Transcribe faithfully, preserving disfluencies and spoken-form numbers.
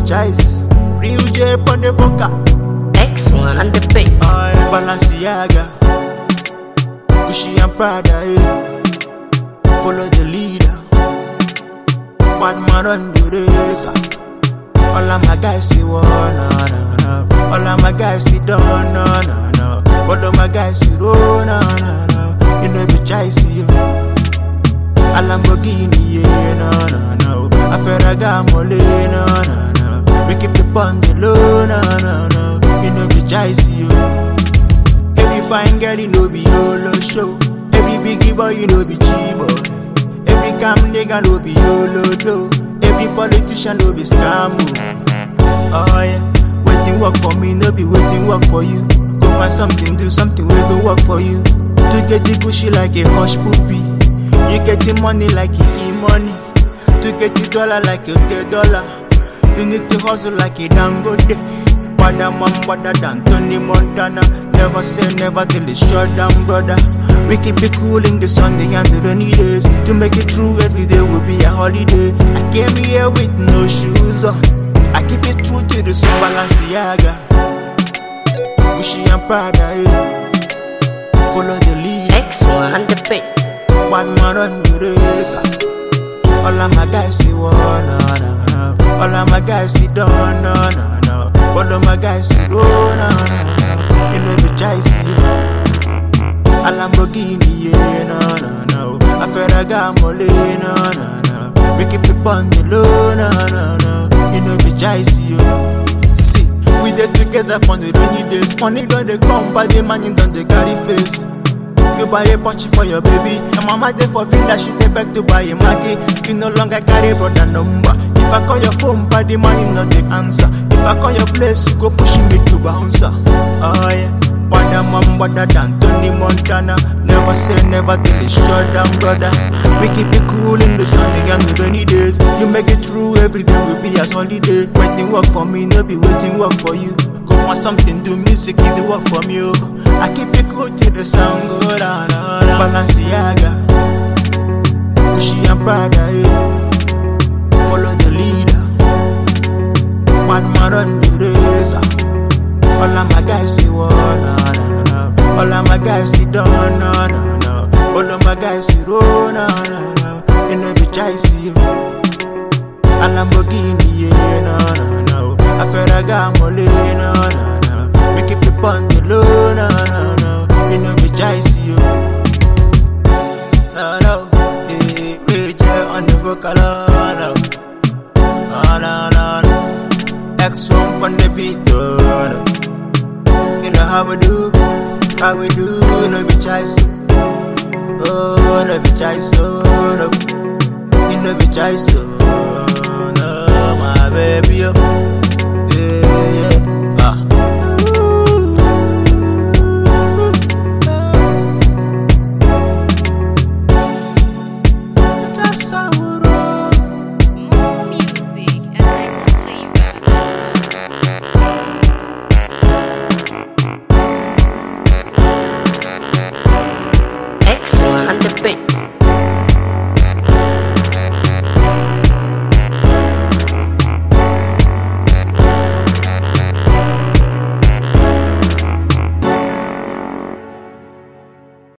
choice. Real J on the vocal. X one and the beat. I Balenciaga, Gucci and Prada, eh. Follow the leader. One man on the race. All of my guys see one, no, no, no. All of my guys see done, no, no, no. All of my guys see roll, no, no, no. You know be choice, you. A Lamborghini, yeah, no, no, no. A Ferragamo, no, no, no. We keep the on the low, no, no, no. You know be choice, you. Every fine girl, you know be YOLO show. Every biggie boy, you know be G-boy. Every cam nigga, know be YOLO do. Every politician, know be scam. Oh yeah, waiting work for me, no be waiting work for you. Go find something, do something, we go work for you. To get the Gucci like a hush puppy. You get the money like you e-money. To get the dollar like a dead dollar. You need to hustle like a Dangote. Bada man, bada than Tony Montana. Never say never till it's shut down, brother. We keep it cool in the Sunday and the rainy days. To make it through every day will be a holiday. I came here with no shoes on. I keep it true to the sun, Balenciaga, Gucci and Prada, eh. Follow the lead. X one and the beat. One man on the race. All of my guys see one, no, no, no. All of my guys see done, no, no, no. All of my guys see roll, no, no, no. You know the choice, yeah. A Lamborghini, yeah, no, no, no. A Ferragamo, no, no, no. We keep it on the low, no, no, no. You know the choice, yeah. See, we dey together on the rainy days. Money don't they come, but the money don't they carry face. You buy a punchy for your baby. Your mama dey for villa, she dey beg to buy a Maggie. You no longer carry brother number. If I call your phone, but the man you not the answer. If I call your place, you go push me to bouncer. Oh yeah, bada man, bada than Tony Montana. Never say never till it's shut down, brother. We keep it cool in the sunny and the rainy days. You make it through every day will be as holiday. Waiting work for me, no be waiting work for you. Go want something, do music, it the work from you. I keep it cool till the sound go down, down, down. Balenciaga, Gucci and Prada, eh. Follow the leader. One man on the race. All of my guys see one, no, no, no. All of my guys see done, no, no, no. All of my guys see roll, no, no, no. You know the choice, you. A Lamborghini, yeah, no, no, no. A Ferragamo, no, no, no. We keep it on the low, no, no, no. You know the choice, you. No, no. Yeah, Ray J on the vocal, no. No, no, no, no. X one on the beat, no. You know how we do, how we do, no be choice. Oh, no be choice, oh, no. You know be choice, oh, no, my baby, oh. Yeah, yeah, ah. That's how we roll. More music and Niger flavor. X one and the beat.